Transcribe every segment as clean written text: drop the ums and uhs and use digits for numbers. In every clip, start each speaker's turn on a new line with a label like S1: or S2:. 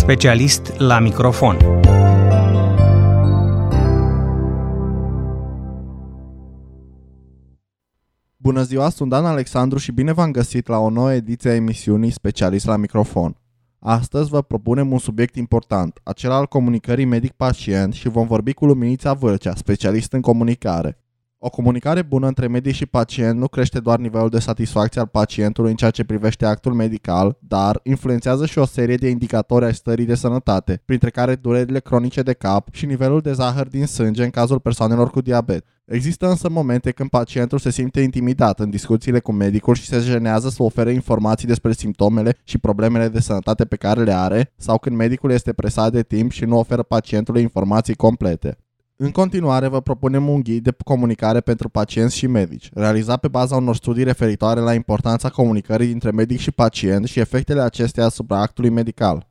S1: specialist la microfon.
S2: Bună ziua, sunt Dan Alexandru și bine v-am găsit la o nouă ediție a emisiunii Specialist la microfon. Astăzi vă propunem un subiect important, acela al comunicării medic-pacient, și vom vorbi cu Luminița Vâlcea, specialist în comunicare. O comunicare bună între medic și pacient nu crește doar nivelul de satisfacție al pacientului în ceea ce privește actul medical, dar influențează și o serie de indicatori ai stării de sănătate, printre care durerile cronice de cap și nivelul de zahăr din sânge în cazul persoanelor cu diabet. Există însă momente când pacientul se simte intimidat în discuțiile cu medicul și se jenează să ofere informații despre simptomele și problemele de sănătate pe care le are, sau când medicul este presat de timp și nu oferă pacientului informații complete. În continuare, vă propunem un ghid de comunicare pentru pacienți și medici, realizat pe baza unor studii referitoare la importanța comunicării dintre medic și pacient și efectele acesteia asupra actului medical.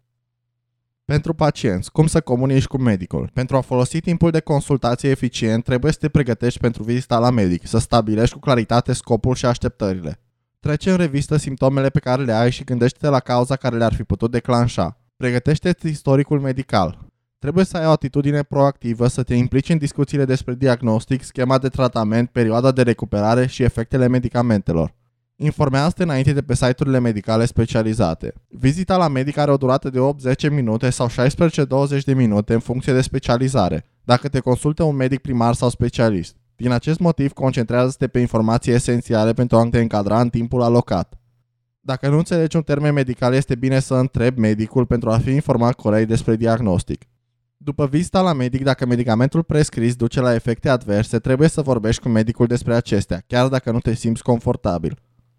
S2: Pentru pacienți, cum să comunici cu medicul? Pentru a folosi timpul de consultație eficient, trebuie să te pregătești pentru vizita la medic, să stabilești cu claritate scopul și așteptările. Trece în revistă simptomele pe care le ai și gândește-te la cauza care le-ar fi putut declanșa. Pregătește-ți istoricul medical. Trebuie să ai o atitudine proactivă, să te implici în discuțiile despre diagnostic, schema de tratament, perioada de recuperare și efectele medicamentelor. Informează-te înainte de pe site-urile medicale specializate. Vizita la medic are o durată de 8-10 minute sau 16-20 de minute în funcție de specializare, dacă te consultă un medic primar sau specialist. Din acest motiv, concentrează-te pe informații esențiale pentru a te încadra în timpul alocat. Dacă nu înțelegi un termen medical, este bine să întrebi medicul pentru a fi informat corect despre diagnostic. După vizita la medic, dacă medicamentul prescris duce la efecte adverse, trebuie să vorbești cu medicul despre acestea, chiar dacă nu te simți confortabil.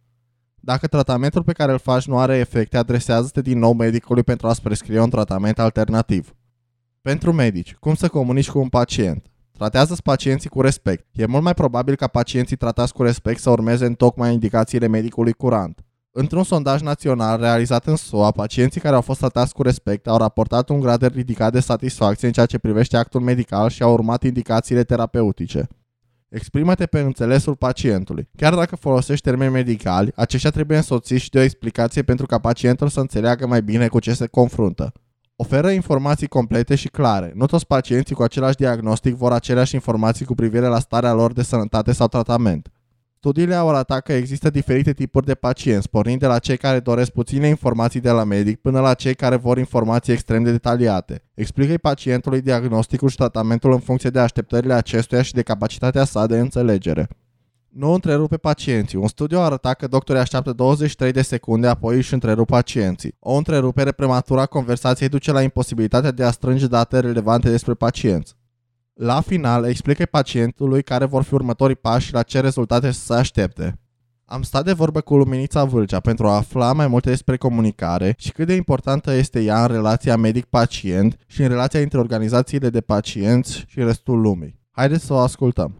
S2: Dacă tratamentul pe care îl faci nu are efecte, adresează-te din nou medicului pentru a-ți prescrie un tratament alternativ. Pentru medici, cum să comunici cu un pacient? Tratează-ți pacienții cu respect. E mult mai probabil ca pacienții tratați cu respect să urmeze întocmai indicațiile medicului curant. Într-un sondaj național realizat în SUA, pacienții care au fost tratați cu respect au raportat un grad ridicat de satisfacție în ceea ce privește actul medical și au urmat indicațiile terapeutice. Exprimă-te pe înțelesul pacientului. Chiar dacă folosești termeni medicali, aceștia trebuie însoțiți și de o explicație pentru ca pacientul să înțeleagă mai bine cu ce se confruntă. Oferă informații complete și clare. Nu toți pacienții cu același diagnostic vor aceleași informații cu privire la starea lor de sănătate sau tratament. Studiile au arătat că există diferite tipuri de pacienți, pornind de la cei care doresc puține informații de la medic până la cei care vor informații extrem de detaliate. Explică-i pacientului diagnosticul și tratamentul în funcție de așteptările acestuia și de capacitatea sa de înțelegere. Nu întrerupe pacienții. Un studiu a arătat că doctorii așteaptă 23 de secunde, apoi își întrerup pacienții. O întrerupere prematură a conversației duce la imposibilitatea de a strânge date relevante despre pacienți. La final, explică pacientului care vor fi următorii pași și la ce rezultate să se aștepte. Am stat de vorbă cu Luminița Vâlcea pentru a afla mai multe despre comunicare și cât de importantă este ea în relația medic-pacient și în relația între organizațiile de pacienți și restul lumii. Haideți să o ascultăm!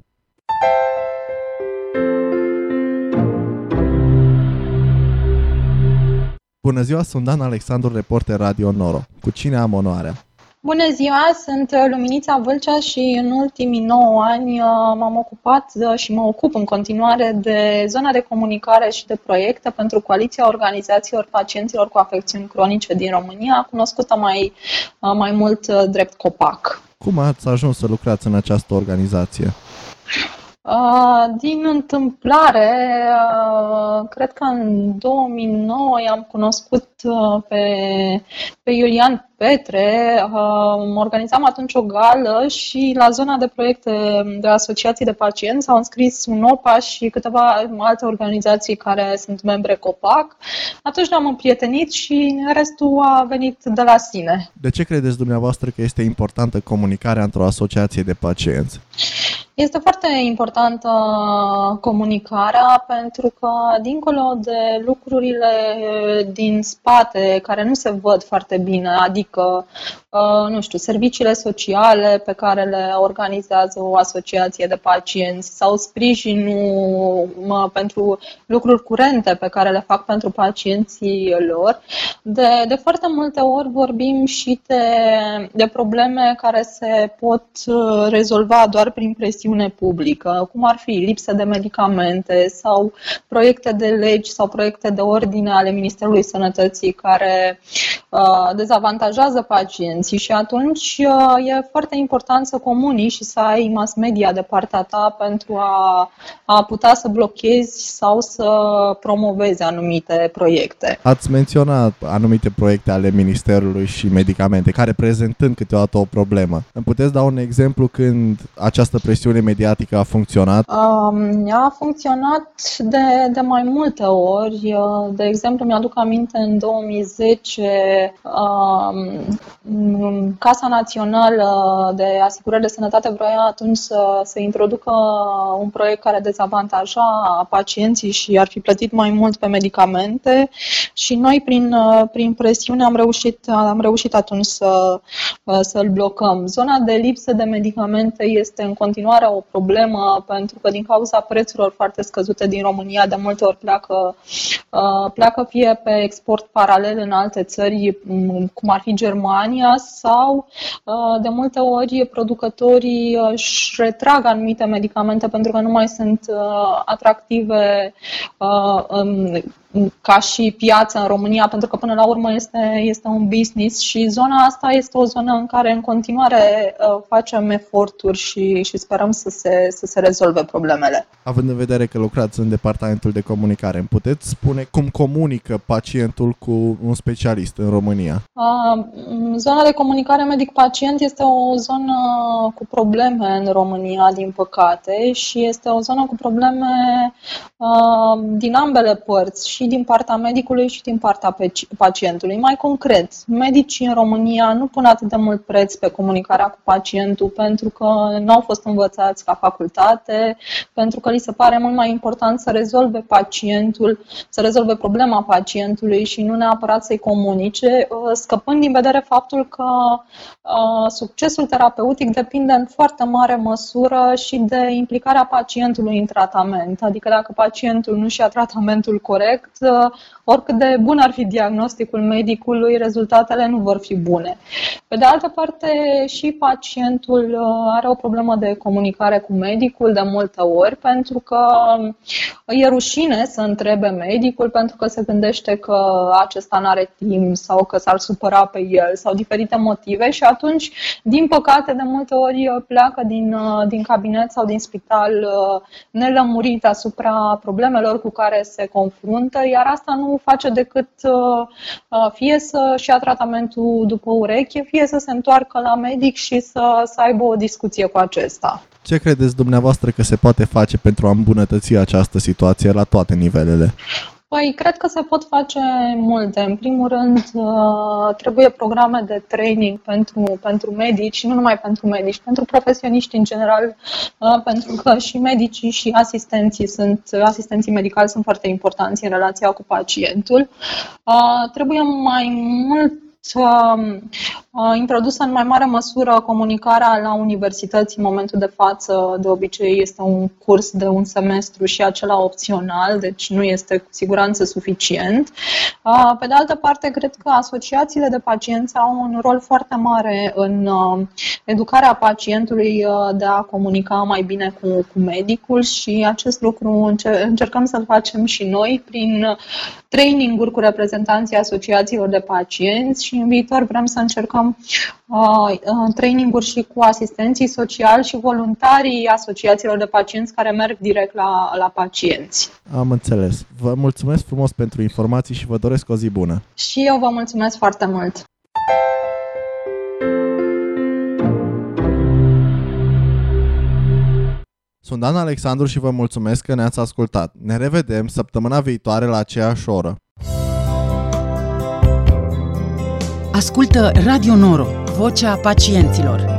S2: Bună ziua, sunt Dan Alexandru, reporter Radio Noro. Cu cine am onoarea?
S3: Bună ziua, sunt Luminița Vâlcea și în ultimii 9 ani m-am ocupat și mă ocup în continuare de zona de comunicare și de proiecte pentru Coaliția Organizațiilor Pacienților cu Afecțiuni Cronice din România, cunoscută mai mult drept COPAC.
S2: Cum ați ajuns să lucrați în această organizație?
S3: Din întâmplare, cred că în 2009 i-am cunoscut pe Iulian Petre. Organizam atunci o gală și la zona de proiecte de asociații de pacienți s-au înscris UNOPA și câteva alte organizații care sunt membre COPAC. Atunci ne-am împrietenit și restul a venit de la sine.
S2: De ce credeți dumneavoastră că este importantă comunicarea într-o asociație de pacienți?
S3: Este foarte importantă comunicarea pentru că, dincolo de lucrurile din spate care nu se văd foarte bine, adică, serviciile sociale pe care le organizează o asociație de pacienți sau sprijinul pentru lucruri curente pe care le fac pentru pacienții lor, de foarte multe ori vorbim și de probleme care se pot rezolva doar prin presiune presiune publică, cum ar fi lipsă de medicamente sau proiecte de legi sau proiecte de ordine ale Ministerului Sănătății care dezavantajează pacienții și atunci e foarte important să comunici și să ai mass media de partea ta pentru a putea să blochezi sau să promovezi anumite proiecte.
S2: Ați menționat anumite proiecte ale Ministerului și medicamente, care prezentând câteodată o problemă. Îmi puteți da un exemplu când această presiune mediatică a funcționat?
S3: A funcționat de mai multe ori. De exemplu, mi-aduc aminte în 2010 Casa Națională de Asigurări de Sănătate vrea atunci să introducă un proiect care dezavantaja pacienții și ar fi plătit mai mult pe medicamente și noi prin presiune am reușit atunci să-l blocăm. Zona de lipsă de medicamente este în continuare o problemă pentru că din cauza prețurilor foarte scăzute din România de multe ori pleacă fie pe export paralel în alte țări, cum ar fi Germania, sau de multe ori producătorii își retrag anumite medicamente pentru că nu mai sunt atractive ca și piață în România, pentru că până la urmă este un business și zona asta este o zonă în care în continuare facem eforturi și sperăm să se rezolve problemele.
S2: Având în vedere că lucrați în departamentul de comunicare, îmi puteți spune cum comunică pacientul cu un specialist în România?
S3: Zona de comunicare medic-pacient este o zonă cu probleme în România, din păcate, și este o zonă cu probleme din ambele părți, și din partea medicului și din partea pacientului. Mai concret, medicii în România nu pun atât de mult preț pe comunicarea cu pacientul pentru că nu au fost învățați la facultate, pentru că li se pare mult mai important să rezolve problema pacientului și nu neapărat să-i comunice, scăpând din vedere faptul că succesul terapeutic depinde în foarte mare măsură și de implicarea pacientului în tratament. Adică dacă pacientul nu și-a tratamentul corect, oricât de bun ar fi diagnosticul medicului, rezultatele nu vor fi bune. Pe de altă parte, și pacientul are o problemă de comunicare cu medicul de multe ori, pentru că e rușine să întrebe medicul, pentru că se gândește că acesta n-are timp sau că s-ar supăra pe el sau diferite motive și atunci, din păcate, de multe ori pleacă din cabinet sau din spital nelămurit asupra problemelor cu care se confruntă, iar asta nu face decât fie să-și ia tratamentul după ureche, fie să se întoarcă la medic și să aibă o discuție cu acesta.
S2: Ce credeți dumneavoastră că se poate face pentru a îmbunătăți această situație la toate nivelele?
S3: Păi, cred că se pot face multe. În primul rând, trebuie programe de training pentru medici, nu numai pentru medici, pentru profesioniști în general, pentru că și medicii și asistenții medicali sunt foarte importanți în relația cu pacientul. Trebuie mai mult introdusă în mai mare măsură comunicarea la universități. În momentul de față, de obicei, este un curs de un semestru și acela opțional, deci nu este cu siguranță suficient. Pe de altă parte, cred că asociațiile de pacienți au un rol foarte mare în educarea pacientului de a comunica mai bine cu medicul și acest lucru încercăm să-l facem și noi prin training-uri cu reprezentanții asociațiilor de pacienți și în viitor vrem să încercăm training-uri și cu asistenții sociali și voluntarii asociațiilor de pacienți care merg direct la pacienți.
S2: Am înțeles. Vă mulțumesc frumos pentru informații și vă doresc o zi bună.
S3: Și eu vă mulțumesc foarte mult.
S2: Sunt Dan Alexandru și vă mulțumesc că ne-ați ascultat. Ne revedem săptămâna viitoare la aceeași oră.
S4: Ascultă Radio Noro, vocea pacienților.